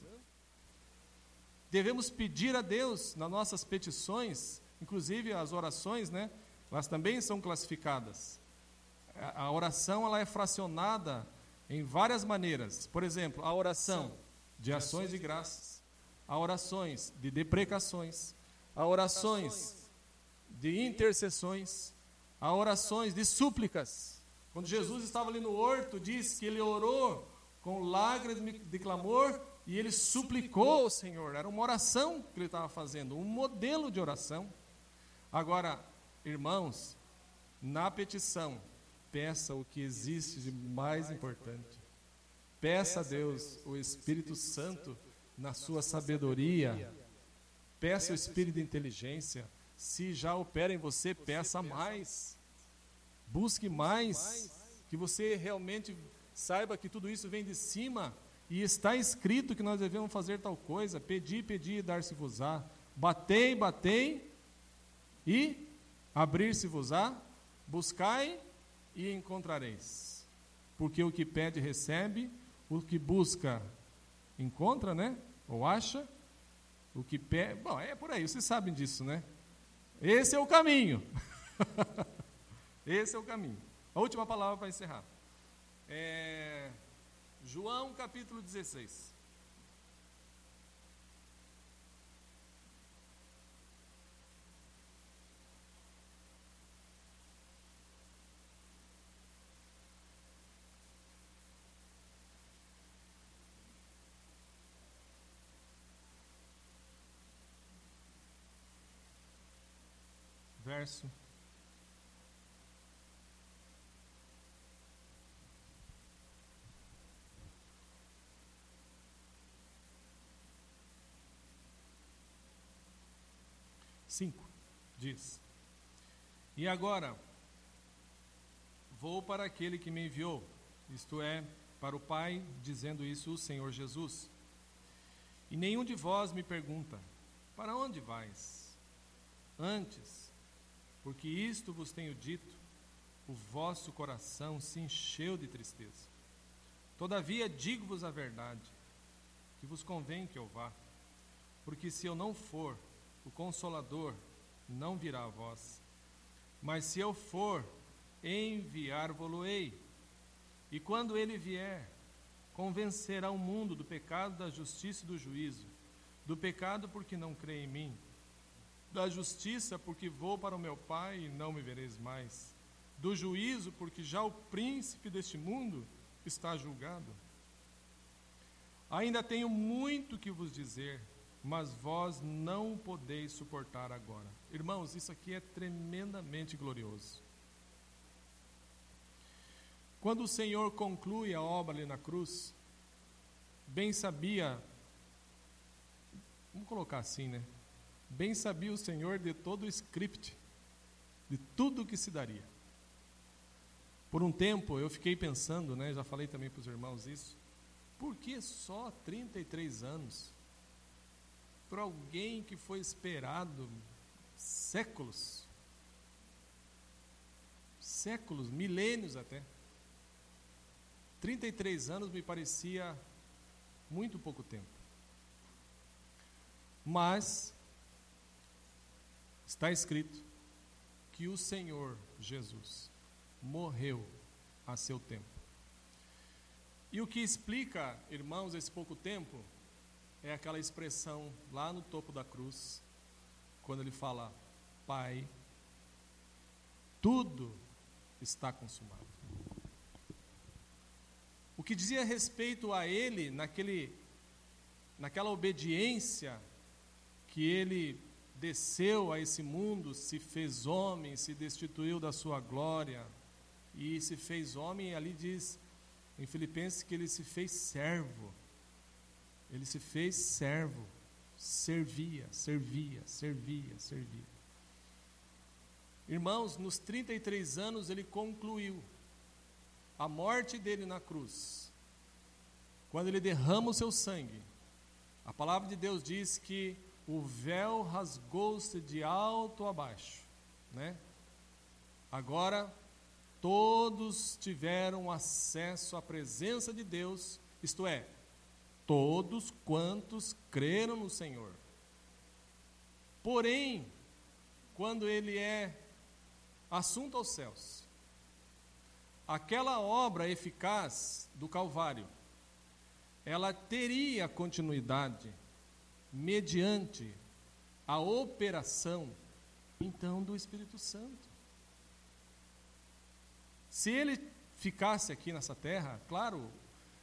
Devemos pedir a Deus nas nossas petições, inclusive as orações, né? Elas também são classificadas. A oração, ela é fracionada em várias maneiras. Por exemplo, a oração de ações de graças, a orações de deprecações, a orações de intercessões, a orações de súplicas. Quando Jesus estava ali no horto, diz que ele orou com lágrimas de clamor e ele suplicou ao Senhor. Era uma oração que ele estava fazendo, um modelo de oração. Agora, irmãos, na petição, peça o que existe de mais importante. Peça a Deus o Espírito Santo na sua sabedoria. Peça o Espírito de inteligência. Se já opera em você, peça mais. Busque mais. Que você realmente saiba que tudo isso vem de cima. E está escrito que nós devemos fazer tal coisa. Pedi, pedi e dar-se-vos-á. Batei, batei e abrir-se-vos-á. Buscai e encontrareis. Porque o que pede, recebe. O que busca, encontra, né? Ou acha. O que pede... Bom, é por aí, vocês sabem disso, né? Esse é o caminho. Esse é o caminho. A última palavra para encerrar. João capítulo 16. Verso 5 diz: e agora vou para aquele que me enviou, isto é, para o Pai, dizendo isso o Senhor Jesus. E nenhum de vós me pergunta: para onde vais? Antes, porque isto vos tenho dito, o vosso coração se encheu de tristeza. Todavia digo-vos a verdade, que vos convém que eu vá, porque se eu não for, o Consolador não virá a vós. Mas se eu for, enviar-vos-ei. E quando ele vier, convencerá o mundo do pecado, da justiça e do juízo. Do pecado, porque não crê em mim. Da justiça, porque vou para o meu Pai e não me vereis mais. Do juízo, porque já o príncipe deste mundo está julgado. Ainda tenho muito que vos dizer, mas vós não podeis suportar agora. Irmãos, isso aqui é tremendamente glorioso. Quando o Senhor conclui a obra ali na cruz, bem sabia, vamos colocar assim, né? Bem sabia o Senhor de todo o script, de tudo o que se daria. Por um tempo eu fiquei pensando, né? Já falei também para os irmãos isso, por que só 33 anos? Por alguém que foi esperado séculos, milênios até. 33 anos me parecia muito pouco tempo. Mas está escrito que o Senhor Jesus morreu a seu tempo. E o que explica, irmãos, esse pouco tempo é aquela expressão lá no topo da cruz, quando ele fala: Pai, tudo está consumado. O que dizia respeito a ele, naquela obediência que ele desceu a esse mundo, se fez homem, se destituiu da sua glória e se fez homem, ali diz em Filipenses que ele se fez servo. Ele se fez servo, servia. Irmãos, nos 33 anos ele concluiu a morte dele na cruz. Quando ele derrama o seu sangue, a palavra de Deus diz que o véu rasgou-se de alto a baixo, né? Agora todos tiveram acesso à presença de Deus, isto é, todos quantos creram no Senhor. Porém, quando ele é assunto aos céus, aquela obra eficaz do Calvário, ela teria continuidade mediante a operação, então, do Espírito Santo. Se ele ficasse aqui nessa terra, claro,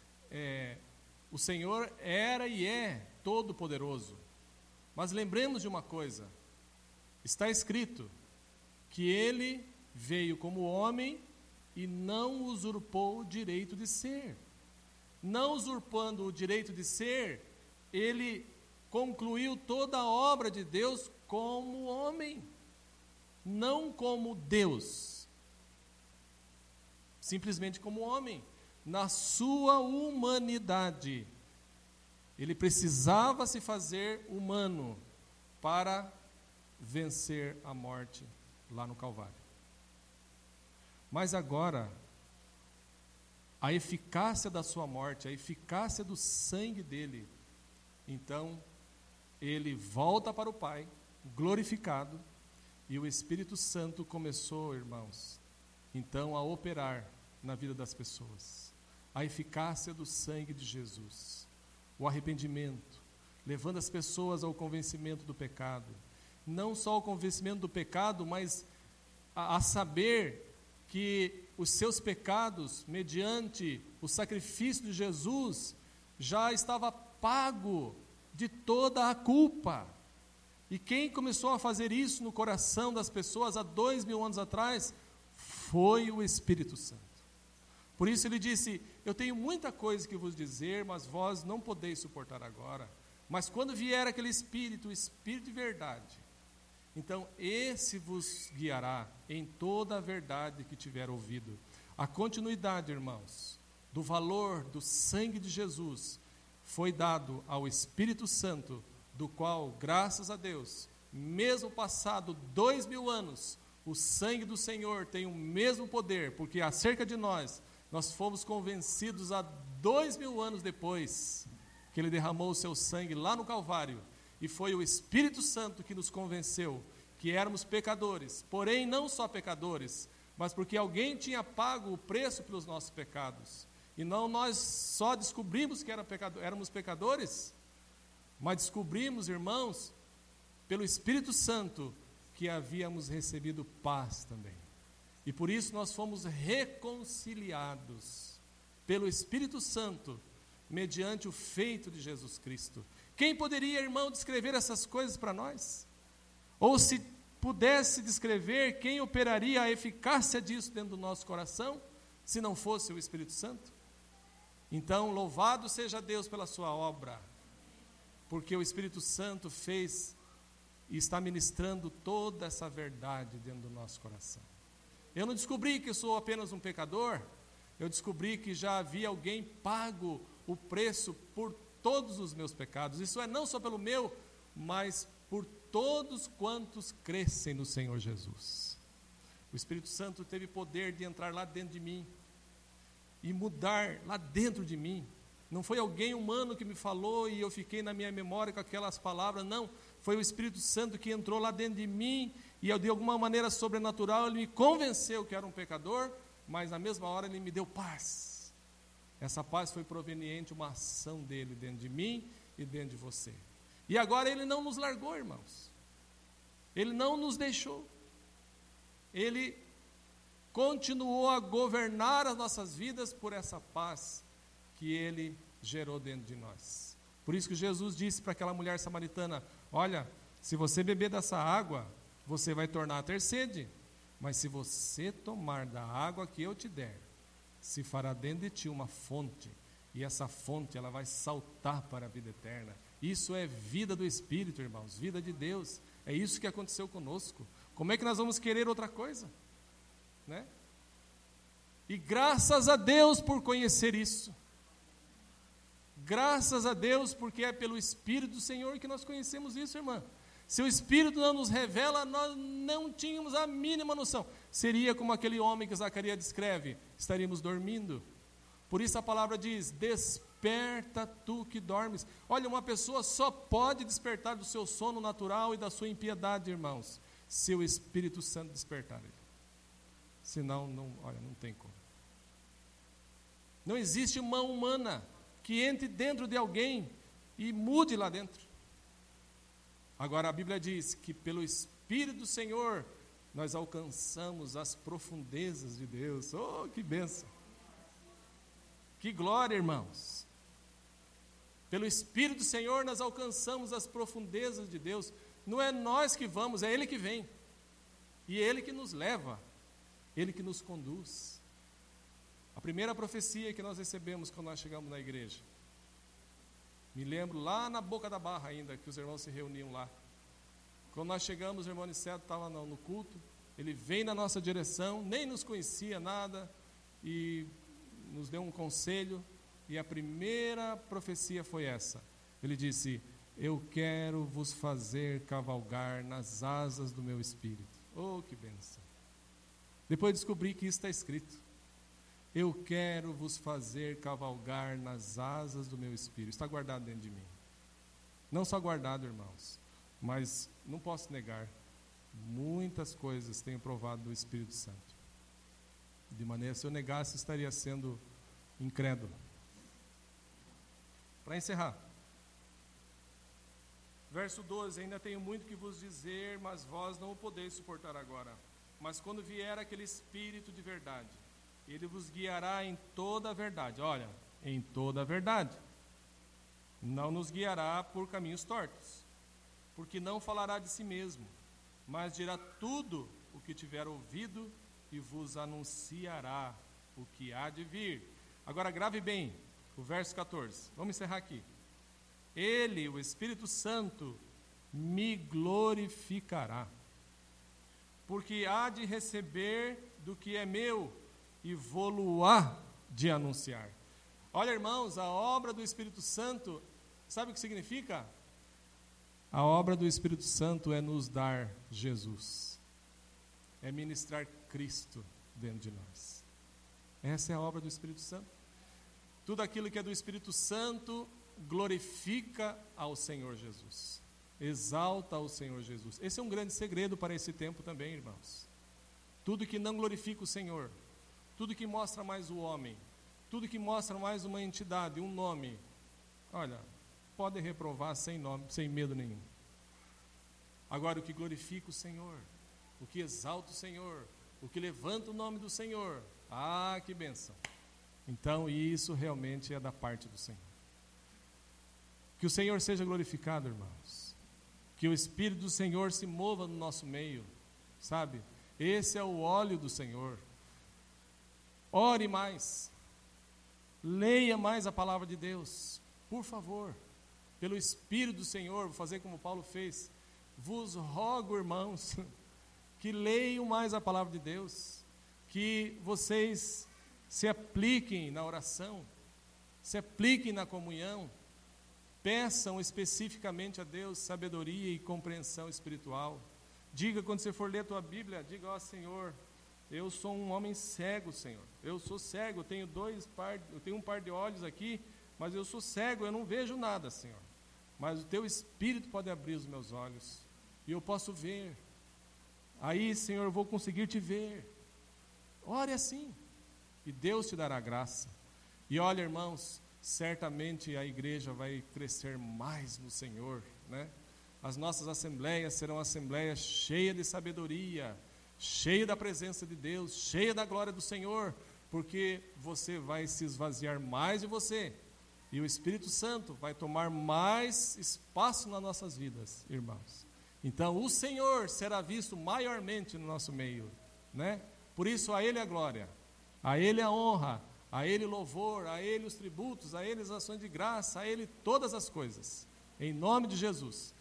o Senhor era e é todo-poderoso, mas lembremos de uma coisa, está escrito que ele veio como homem e não usurpou o direito de ser. Não usurpando o direito de ser, ele concluiu toda a obra de Deus como homem, não como Deus, simplesmente como homem. Na sua humanidade, ele precisava se fazer humano para vencer a morte lá no Calvário. Mas agora, a eficácia da sua morte, a eficácia do sangue dele, então, ele volta para o Pai, glorificado, e o Espírito Santo começou, irmãos, então a operar na vida das pessoas. A eficácia do sangue de Jesus, o arrependimento, levando as pessoas ao convencimento do pecado. Não só o convencimento do pecado, mas a saber que os seus pecados, mediante o sacrifício de Jesus, já estava pago de toda a culpa. E quem começou a fazer isso no coração das pessoas há 2000 anos atrás foi o Espírito Santo. Por isso ele disse: eu tenho muita coisa que vos dizer, mas vós não podeis suportar agora. Mas quando vier aquele Espírito, o Espírito de verdade, então esse vos guiará em toda a verdade que tiver ouvido. A continuidade, irmãos, do valor do sangue de Jesus foi dado ao Espírito Santo, do qual, graças a Deus, mesmo passado 2000 anos, o sangue do Senhor tem o mesmo poder, porque acerca de nós fomos convencidos há 2000 anos depois, que Ele derramou o seu sangue lá no Calvário, e foi o Espírito Santo que nos convenceu que éramos pecadores, porém não só pecadores, mas porque alguém tinha pago o preço pelos nossos pecados. E não nós só descobrimos que éramos pecadores, mas descobrimos, irmãos, pelo Espírito Santo, que havíamos recebido paz também. E por isso nós fomos reconciliados pelo Espírito Santo, mediante o feito de Jesus Cristo. Quem poderia, irmão, descrever essas coisas para nós? Ou se pudesse descrever, quem operaria a eficácia disso dentro do nosso coração, se não fosse o Espírito Santo? Então, louvado seja Deus pela sua obra, porque o Espírito Santo fez e está ministrando toda essa verdade dentro do nosso coração. Eu não descobri que eu sou apenas um pecador, eu descobri que já havia alguém pago o preço por todos os meus pecados. Isso é, não só pelo meu, mas por todos quantos crescem no Senhor Jesus. O Espírito Santo teve poder de entrar lá dentro de mim e mudar lá dentro de mim. Não foi alguém humano que me falou e eu fiquei na minha memória com aquelas palavras, não. Foi o Espírito Santo que entrou lá dentro de mim e eu, de alguma maneira sobrenatural, Ele me convenceu que era um pecador, mas na mesma hora Ele me deu paz. Essa paz foi proveniente de uma ação dEle dentro de mim e dentro de você. E agora Ele não nos largou, irmãos. Ele não nos deixou. Ele continuou a governar as nossas vidas por essa paz que Ele gerou dentro de nós. Por isso que Jesus disse para aquela mulher samaritana: olha, se você beber dessa água, você vai tornar a ter sede, mas se você tomar da água que eu te der, se fará dentro de ti uma fonte, e essa fonte ela vai saltar para a vida eterna. Isso é vida do Espírito, irmãos, vida de Deus. É isso que aconteceu conosco. Como é que nós vamos querer outra coisa? Né? E graças a Deus por conhecer isso. Graças a Deus, porque é pelo Espírito do Senhor que nós conhecemos isso, irmã. Se o Espírito não nos revela, nós não tínhamos a mínima noção. Seria como aquele homem que Zacarias descreve: estaríamos dormindo. Por isso a palavra diz: desperta tu que dormes. Olha, uma pessoa só pode despertar do seu sono natural e da sua impiedade, irmãos, se o Espírito Santo despertar ele. Senão, não tem como. Não existe mão humana que entre dentro de alguém e mude lá dentro. Agora a Bíblia diz que pelo Espírito do Senhor nós alcançamos as profundezas de Deus. Oh, que bênção! Que glória, irmãos! Pelo Espírito do Senhor nós alcançamos as profundezas de Deus. Não é nós que vamos, é Ele que vem. E é Ele que nos leva, Ele que nos conduz. A primeira profecia que nós recebemos quando nós chegamos na igreja, me lembro lá na Boca da Barra ainda, que os irmãos se reuniam lá. Quando nós chegamos, o irmão Niceto estava no culto, ele vem na nossa direção, nem nos conhecia nada, e nos deu um conselho, e a primeira profecia foi essa. Ele disse: eu quero vos fazer cavalgar nas asas do meu Espírito. Oh, que bênção! Depois descobri que isso está escrito. Eu quero vos fazer cavalgar nas asas do meu Espírito. Está guardado dentro de mim. Não só guardado, irmãos, mas não posso negar, muitas coisas tenho provado do Espírito Santo. De maneira, se eu negasse, estaria sendo incrédulo. Para encerrar, verso 12: ainda tenho muito que vos dizer, mas vós não o podeis suportar agora. Mas quando vier aquele Espírito de verdade, Ele vos guiará em toda a verdade. Olha, em toda a verdade. Não nos guiará por caminhos tortos, porque não falará de si mesmo, mas dirá tudo o que tiver ouvido e vos anunciará o que há de vir. Agora grave bem o verso 14. Vamos encerrar aqui. Ele, o Espírito Santo, me glorificará, porque há de receber do que é meu e vou-lo-á de anunciar. Olha, irmãos, a obra do Espírito Santo, sabe o que significa? A obra do Espírito Santo é nos dar Jesus. é ministrar Cristo dentro de nós. Essa é a obra do Espírito Santo. Tudo aquilo que é do Espírito Santo glorifica ao Senhor Jesus, exalta ao Senhor Jesus. Esse é um grande segredo para esse tempo também, irmãos. Tudo que não glorifica o Senhor, tudo que mostra mais o homem, tudo que mostra mais uma entidade, um nome, olha, pode reprovar sem nome, sem medo nenhum. Agora, o que glorifica o Senhor, o que exalta o Senhor, o que levanta o nome do Senhor, que bênção. Então, isso realmente é da parte do Senhor. Que o Senhor seja glorificado, irmãos. Que o Espírito do Senhor se mova no nosso meio, sabe? Esse é o óleo do Senhor. Ore mais. Leia mais a palavra de Deus, por favor. Pelo Espírito do Senhor, vou fazer como Paulo fez. Vos rogo, irmãos, que leiam mais a palavra de Deus, que vocês se apliquem na oração, se apliquem na comunhão, peçam especificamente a Deus sabedoria e compreensão espiritual. Diga, quando você for ler a tua Bíblia, diga, Senhor, eu sou um homem cego, Senhor, eu sou cego, eu tenho um par de olhos aqui, mas eu sou cego, eu não vejo nada, Senhor, mas o teu Espírito pode abrir os meus olhos, e eu posso ver, aí, Senhor, eu vou conseguir te ver. Ore assim, e Deus te dará graça. E olha, irmãos, certamente a igreja vai crescer mais no Senhor, né? As nossas assembleias serão assembleias cheias de sabedoria, cheias da presença de Deus, cheias da glória do Senhor, porque você vai se esvaziar mais de você, e o Espírito Santo vai tomar mais espaço nas nossas vidas, irmãos. Então, o Senhor será visto maiormente no nosso meio, né? Por isso, a Ele a glória, a Ele a honra, a Ele o louvor, a Ele os tributos, a Ele as ações de graça, a Ele todas as coisas, em nome de Jesus.